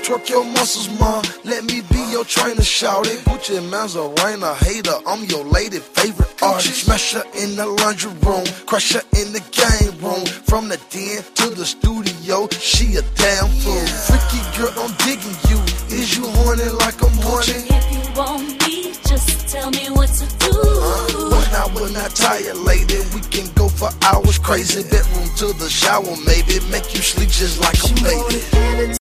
twerk your muscles, ma. Let me be your trainer, shawty. Gucci man's a rainer, hater. I'm your lady favorite artist. Smash her in the laundry room, crush her in the game room. From the den to the studio, she a damn fool. Freaky girl, I'm digging you. Is you horny like I'm horny? If you want me, just tell me what to do. When I tired, lady, we can go for hours crazy. Bedroom to the shower, maybe. Make you sleep just like a baby.